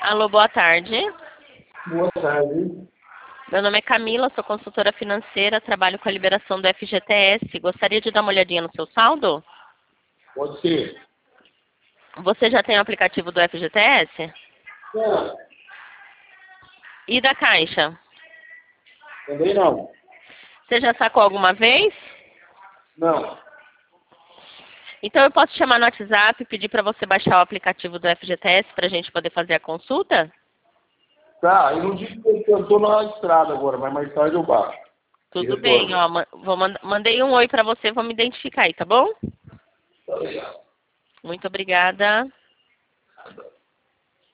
Alô, boa tarde. Boa tarde. Meu nome é Camila, sou consultora financeira, trabalho com a liberação do FGTS. Gostaria de dar uma olhadinha no seu saldo? Pode ser. Você já tem o aplicativo do FGTS? Não, E da Caixa? também não. Você já sacou alguma vez? Não. Então eu posso te chamar no WhatsApp e pedir para você baixar o aplicativo do FGTS para a gente poder fazer a consulta? Tá, eu não digo que eu estou na estrada agora, mas mais tarde eu baixo. E Tudo bem, retorno. ó. Mandei um oi para você, vou me identificar aí, tá bom? Tá legal. Muito obrigada.